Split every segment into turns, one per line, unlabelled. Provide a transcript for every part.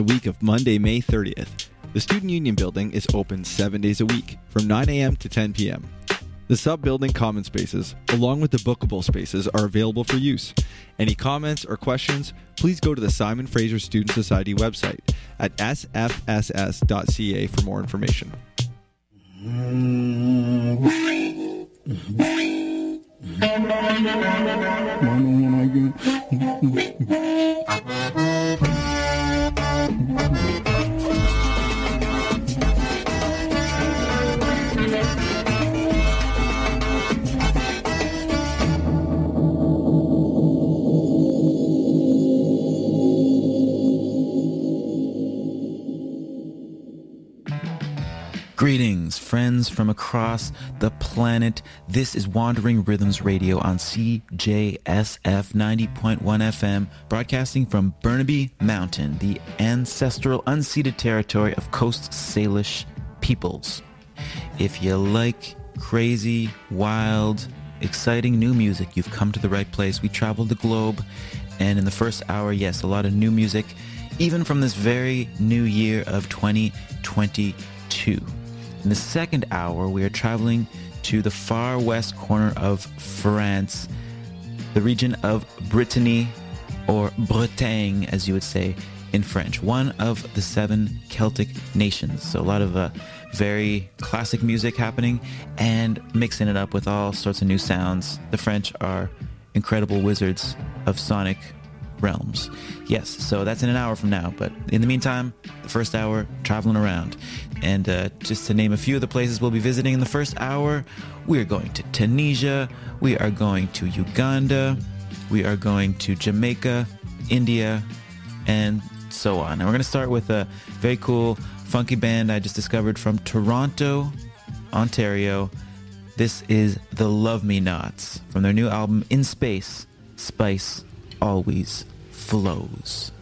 The week of Monday, May 30th. The Student Union Building is open 7 days a week, from 9 a.m. to 10 p.m. The sub-building common spaces, along with the bookable spaces, are available for use. Any comments or questions, please go to the Simon Fraser Student Society website at sfss.ca for more information.
Greetings, friends from across the planet. This is Wandering Rhythms Radio on CJSF 90.1 FM, broadcasting from Burnaby Mountain, the ancestral unceded territory of Coast Salish peoples. If you like crazy, wild, exciting new music, you've come to the right place. We traveled the globe, and in the first hour, yes, a lot of new music, even from this very new year of 2022. In the second hour, we are traveling to the far west corner of France, the region of Brittany, or Bretagne, as you would say in French, one of the 7 Celtic nations. So a lot of very classic music happening and mixing it up with all sorts of new sounds. The French are incredible wizards of sonic realms. Yes, so that's in an hour from now, but in the meantime, the first hour, traveling around. And just to name a few of the places we'll be visiting in the first hour, we are going to Tunisia, we are going to Uganda, we are going to Jamaica, India, and so on. And we're going to start with a very cool, funky band I just discovered from Toronto, Ontario. This is the Love Me Nots from their new album, In Space, Spice Always Flows.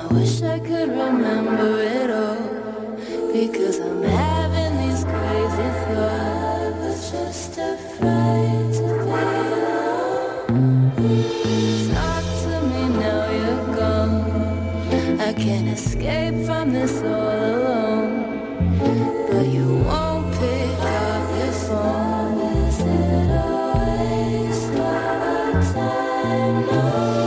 I wish I could remember it all, because I'm having these crazy thoughts, but just afraid to be alone. Talk to me now you're gone, I can't escape from this all alone, but you won't pick up your phone. Is it a waste of our time? No.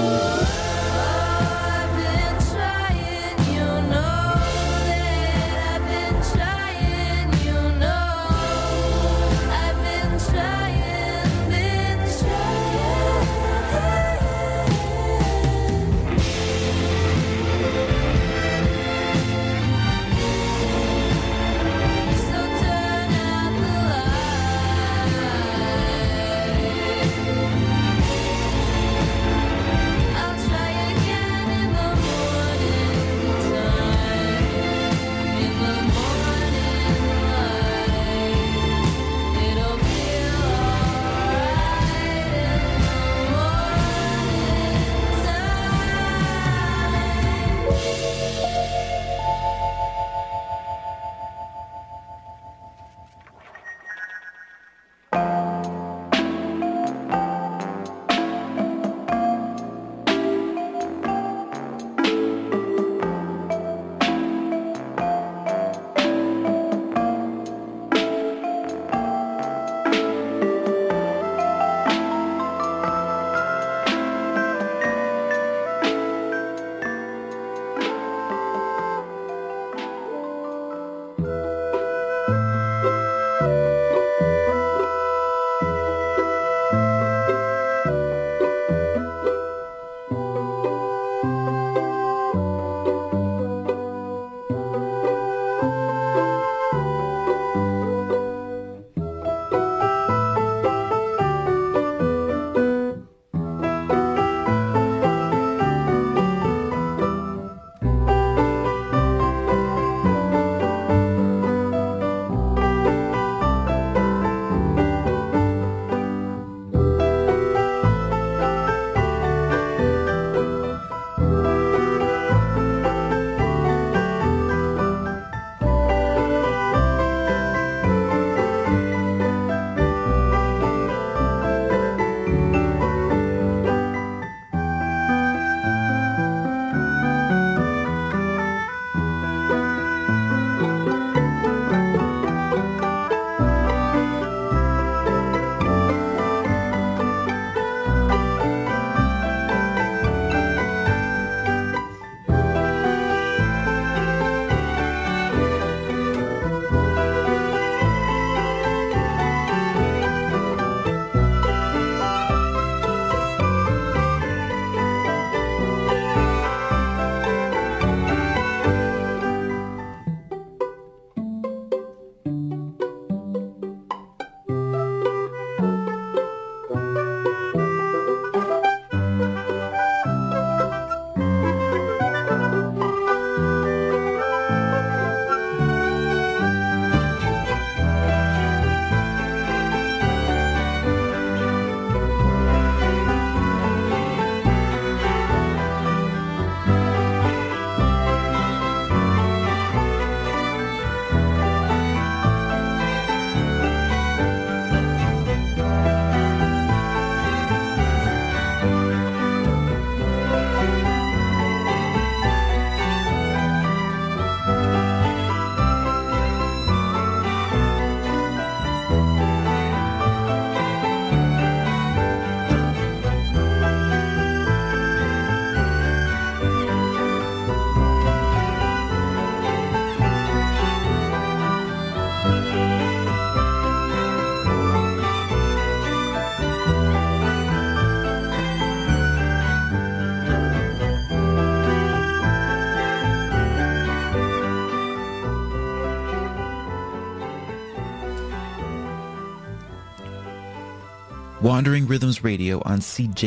Wandering Rhythms Radio on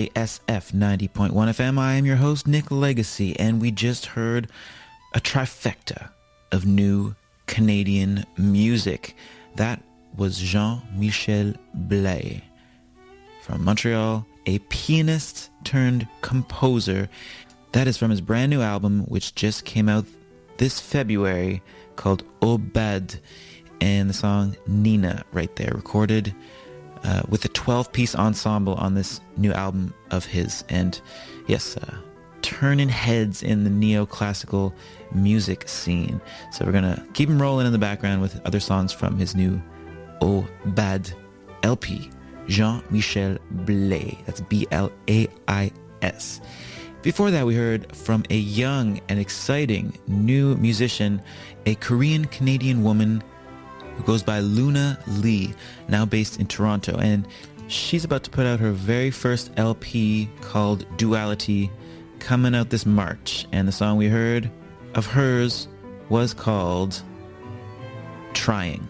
CJSF 90.1 FM. I am your host, Nick Legacy, and we just heard a trifecta of new Canadian music. That was Jean-Michel Blais from Montreal, a pianist turned composer. That is from his brand new album, which just came out this February, called Obad, and the song Nina right there, recorded with a 12-piece ensemble on this new album of his. And yes, turning heads in the neoclassical music scene. So we're going to keep him rolling in the background with other songs from his new Obad LP, Jean-Michel Blais. That's B-L-A-I-S. Before that, we heard from a young and exciting new musician, a Korean-Canadian woman who goes by Luna Lee, now based in Toronto. And she's about to put out her very first LP called Duality, coming out this March. And the song we heard of hers was called Trying.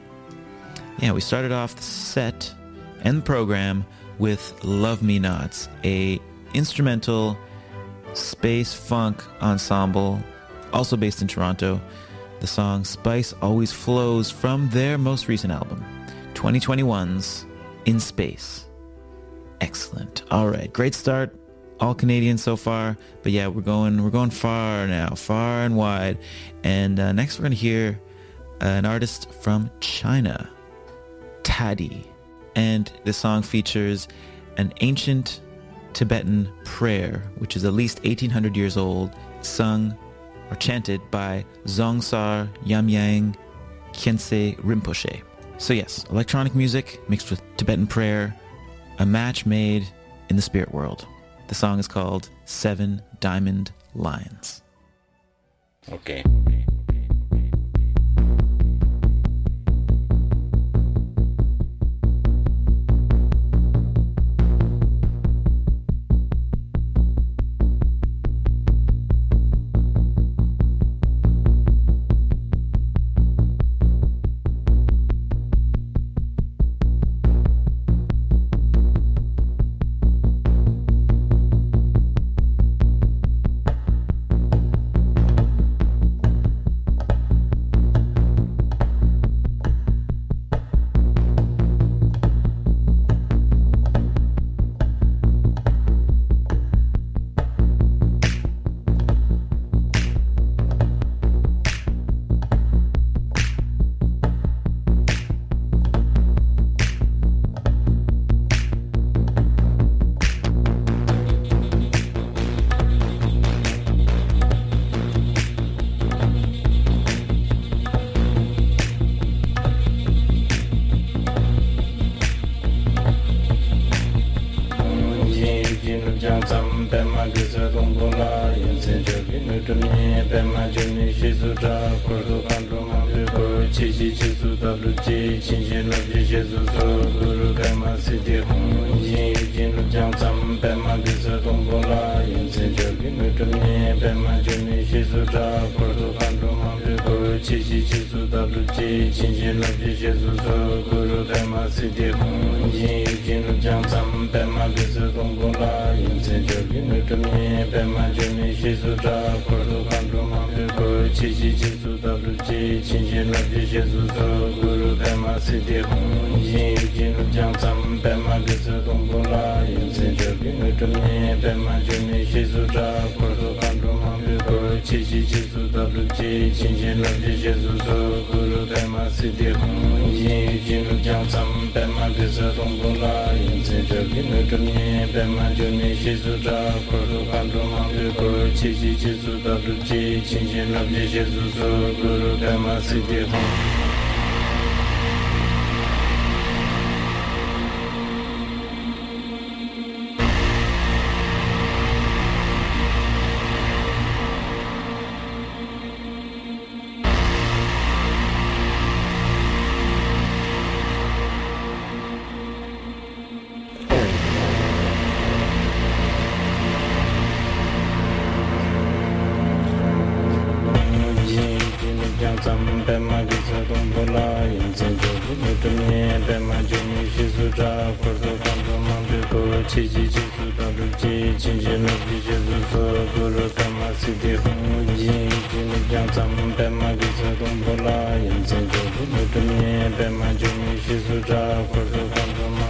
Yeah, we started off the set and the program with Love Me Nots, a instrumental space funk ensemble, also based in Toronto. The song Spice Always Flows from their most recent album, 2021's In Space. Excellent. All right, great start. All Canadian so far, but yeah, we're going far now, far and wide. And next we're going to hear an artist from China, Tadi. And this song features an ancient Tibetan prayer, which is at least 1800 years old, sung or chanted by Dzongsar Yamyang Khyentse Rinpoche. So yes, electronic music mixed with Tibetan prayer, a match made in the spirit world. The song is called Seven Diamond Lines.
Okay.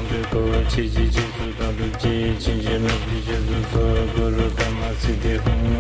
Guru Dhamma Siddhi Hum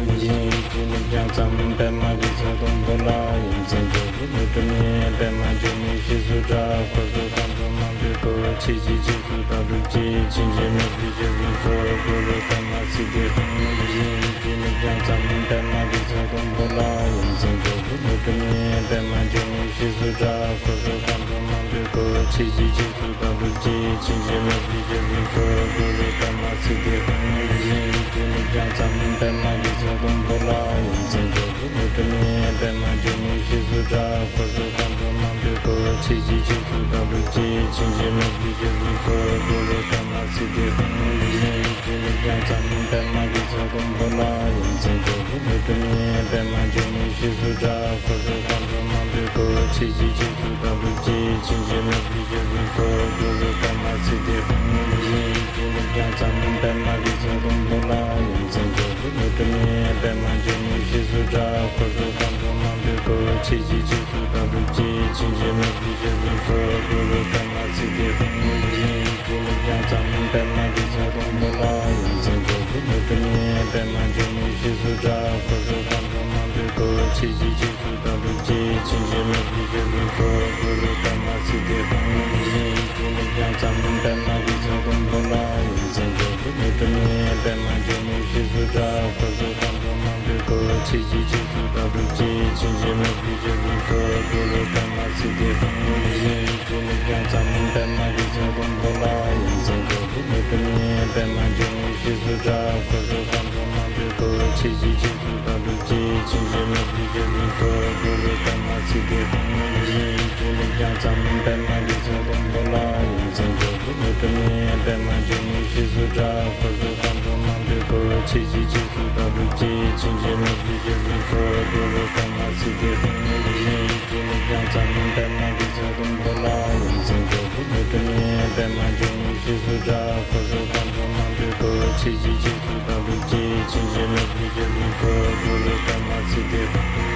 奇迹结束到如今，情节没比结束说过了干嘛世界很无尽，只能将咱们白马给成功不拉，人生就不能跟你白马就能细数着，或者看着忙对过，奇迹结束到如今，情节没比结束说过了干嘛世界很无尽，只能将咱们白马给成功不拉，人生就不能跟你白马就能细数着，或者看着忙对过，奇迹结束到如今，情节没比结束说过了干嘛世界很无尽，只能将咱们白马给成功不拉，人生就不能跟你白马就能细数着，或者看着忙对过，奇迹结束到如今，情节没比结束说过了干嘛世界很无尽，只能将咱们白马给成功不拉，人生就不能跟你白马就能细数着，或者看着忙对过，奇迹结束到如今，情节没比结束说过了干嘛世界很无尽，只能将咱们白马给成功不拉，人生就不能跟你白马就能细数着，或者看着忙对过，奇迹结束到如今，情节没比结束说过了干嘛世界很无尽，只能将咱们白马给成功不拉，人生就不能跟你白马就能细数着，或者看着忙对过，奇迹结束到如今，情节没比结束说过了干嘛世界很无尽，只能将咱们白马给成功不拉，人生就不能跟你白马就能细数着，或者看着忙对过，奇迹结束到如今，情节没比结束说过了干嘛世界很无尽，只能将咱们白马给成功不拉，人生就不能跟你白马就能细数着，或者看着忙对过，奇迹结束到如今，情节没比结束说过了干嘛世界很无尽，只能将咱们白马给成功不拉，人生就不能跟你白马就能细数着，或者看着忙对过，奇迹结束到如今，情节没比结束说过了干嘛世界很无尽。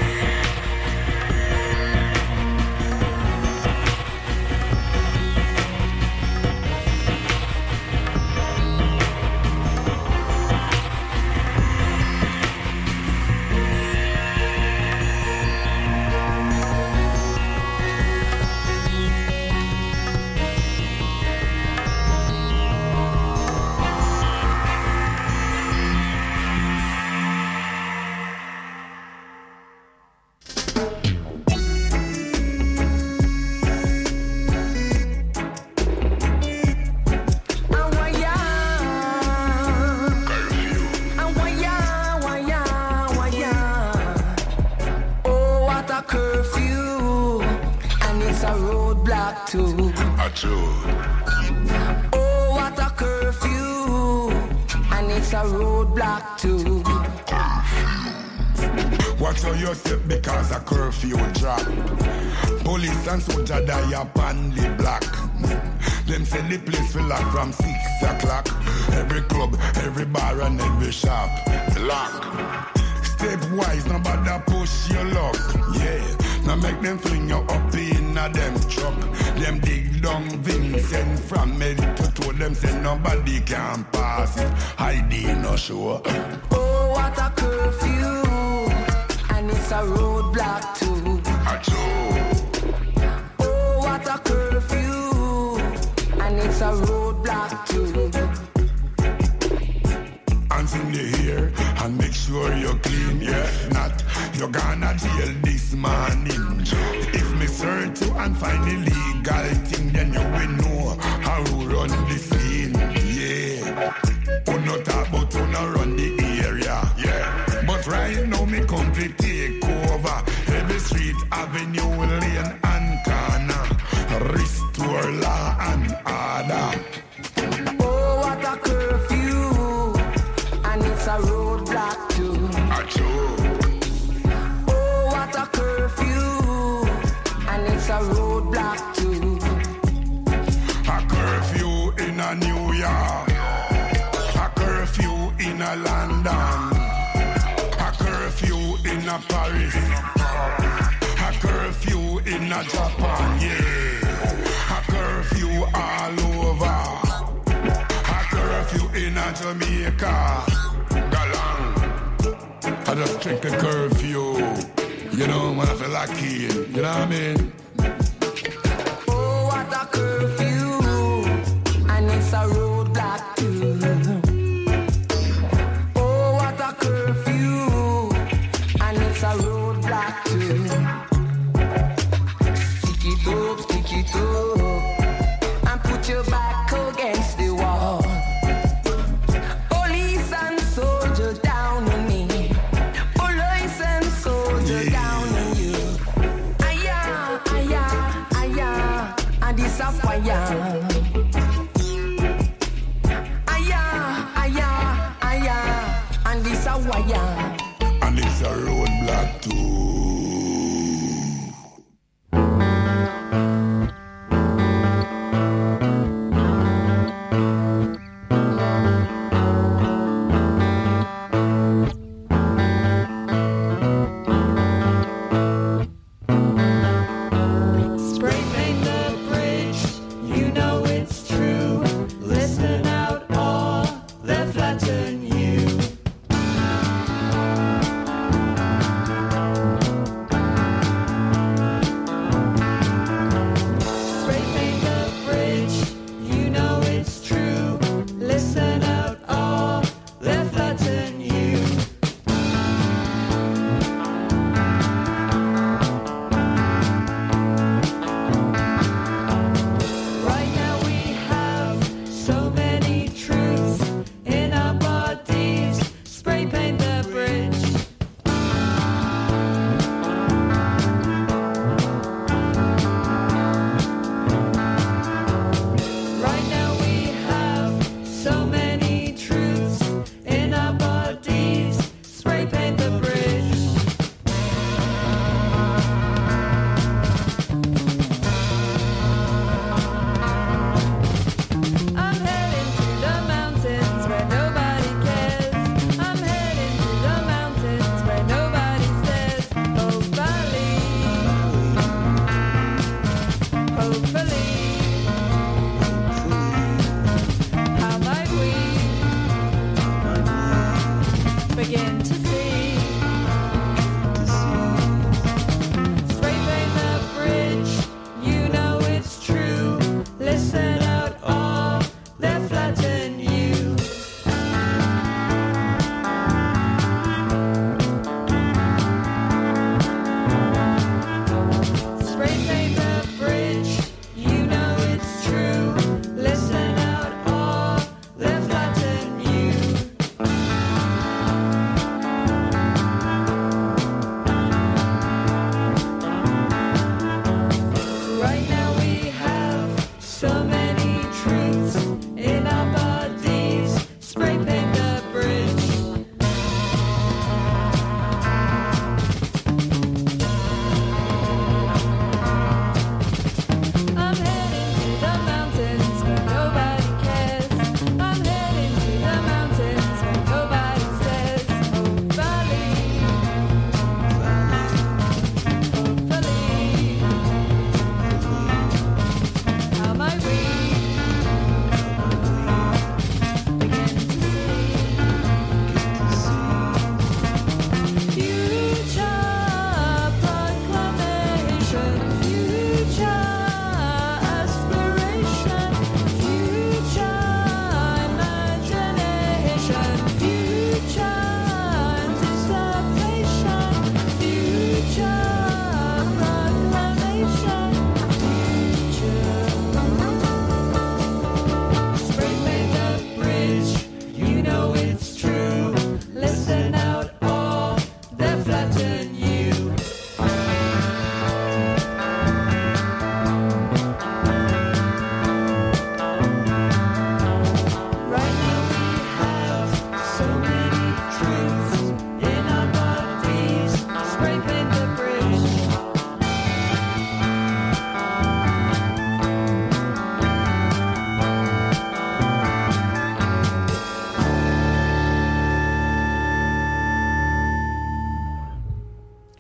Oh, what a curfew, and it's a roadblock too.
Watch how you step because a curfew drop. Police and soldier die upon the block. Them say the place will lock from 6 o'clock. Every club, every bar and every shop lock. Step wise, nobody push your luck. Yeah, now make them fling you up in a them truck. Them dig down Vincent from head to toe. Them say nobody can pass it. ID no show.
Oh, what a curfew, and it's a roadblock too. Oh, what a curfew, and it's a roadblock too.
Hands in the air and make sure you're clean. Yeah, if not, you're gonna jail this morning. If me search you and find illegal thing, then you will know how to run the scene. Yeah, who not talk about who not run the area. Yeah, but right now me come to take over every street, avenue, lane and corner. Restore law and order.
Oh, what a curfew, and it's a roadblock too. Oh, what a curfew, and it's a roadblock too.
A curfew in a New York, a curfew in a London, a curfew in a Paris, a curfew in a Japan, yeah, a curfew all over, a curfew in a Jamaica, Galang. I just check the curfew, you know, when I feel like it, you know what I mean?
Oh, what a curfew,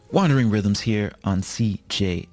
Wandering Rhythms here on CJSF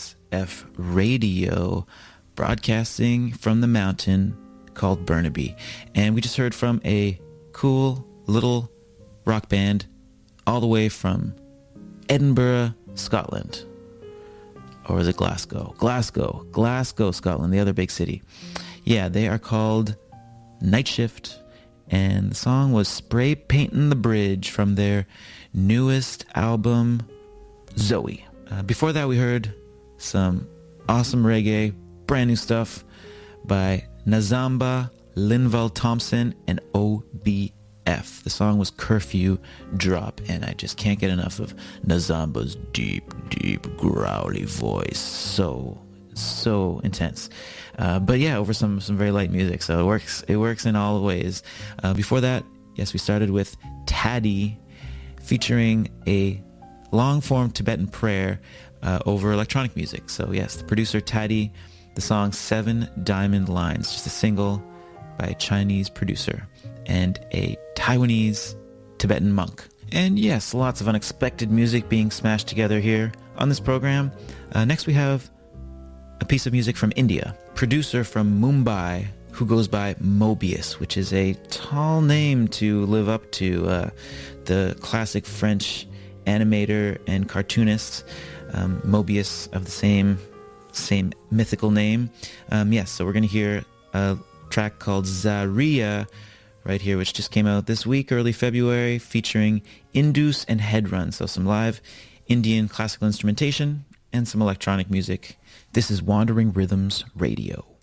Radio, broadcasting from the mountain called Burnaby. And we just heard from a cool little rock band all the way from Edinburgh, Scotland. Or is it Glasgow? Glasgow, Scotland, the other big city. Yeah, they are called Night Shift, and the song was Spray Paintin' the Bridge from their newest album, Zoe. Before that, we heard some awesome reggae, brand new stuff by Nazamba, Linval Thompson, and OBF. The song was Curfew Drop, and I just can't get enough of Nazamba's deep, growly voice. So intense. But yeah, over some very light music, so it works in all ways. Before that, yes, we started with Taddy, featuring a long-form Tibetan prayer over electronic music. So yes, the producer Taddy, the song 7 Diamond Lines, just a single by a Chinese producer and a Taiwanese Tibetan monk. And yes, lots of unexpected music being smashed together here on this program. Next we have a piece of music from India, producer from Mumbai who goes by Mobius, which is a tall name to live up to, the classic French animator and cartoonist, Mobius of the same mythical name. Yes, so we're going to hear a track called Zaria right here, which just came out this week, early February, featuring Indus and Headrun. So some live Indian classical instrumentation and some electronic music. This is Wandering Rhythms Radio.